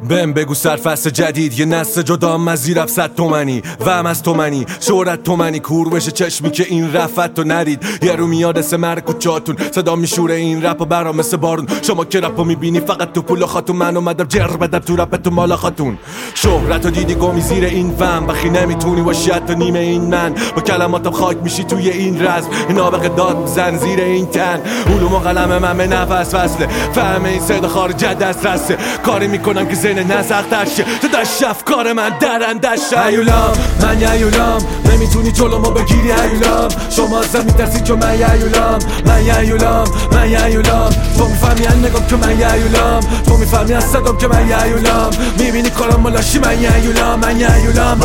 بهم بگو سرفصل جدید یه نسل جدا مزیرف 100 تومنی و هم از تومنی شهرت تومنی کور بشه چشمی که این رفت و نرید یه رو میاد اسم مرگ کوچاتون صدا میشوره این رپ و برام مثل بارون شما که رپو میبینی فقط تو پول خاتون من اومدم جر بدم تو رپ تو مال خاتون شهرت و دیدی گمی زیر این فهم بخی نمیتونی باشی حتی نیمه این من با کلماتم خاک میشی توی این رزم این آبق داد زن زیر این تن علوم و قلم من به نفس فصله فهم این صدا خارج دست رسه کاری میکنم که زین نسختر شه تو دست افکار من درندشه هیولام من هیولام نمیتونی جلومو بگیری هیولام شما ازم میترسی که من هیولام من هیولام من هیولام تو میفهمی از نگام که من هیولام تو میفهمی از صدام که من هیولام میبینی کارم ملاشی من هیولام من هیولام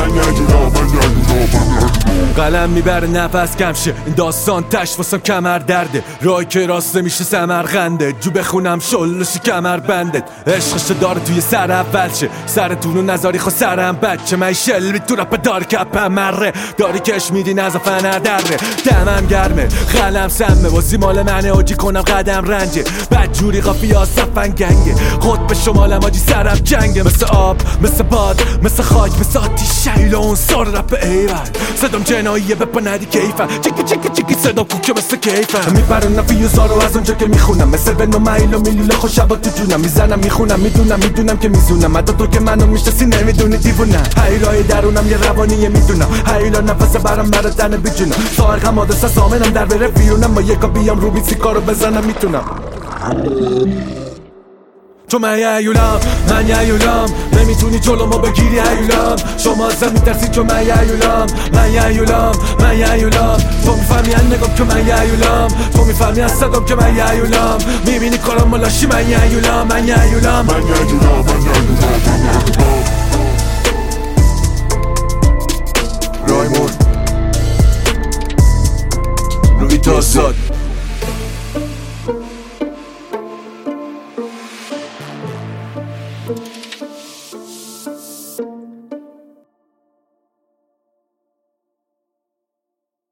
قلم میبره نفس کم شه این داستان تش واسم کمر درده رای که راست نمیشه سمرقنده جو بخونم شلشی کمر بندت عشقش داره توی سر اول شه سرتونو نذاری خو سرم بچه من شلبی تو رپ دار کپم مره داری کش میدین از فنر دره دمم گرمه قلم سمه واسه مال منه آجی کنم قدم رنجه بدجوری قافی ها صفن گنگه خود به شمالم آجی سرم جنگه مثل آب مثل باد مثل خاک مثل آتیش شیلون سار رپ ایول صدام جناییه بپا ندی کیفم چیکی چیکی چیکی صدا کوکه مثل کیفم میپرونم فیوزارو از اونجا که میخونم مثل بن و مایل و میلیله خوشبا تو جونم میزنم میخونم میدونم که میزونم حتی تو که منو میشناسی نمیدونی دیوونم حیرای درونم یه روانیه میدونم حیلا نفس برم برا تنه بیجونم سارقم آدرسه سامنم در بره بیرونم با یکا بیام رو بیسی کارو بزنم میتونم تو من هیولام من هیولام نمیتونی جلومو بگیری هیولام شما ازم میترسی که من هیولام من هیولام من هیولام تو میفهمی از نگام که من هیولام تو میفهمی از صدام که من هیولام میبینی کارم ملاشی من هیولام من هیولام من هیولام رایمون روی داستان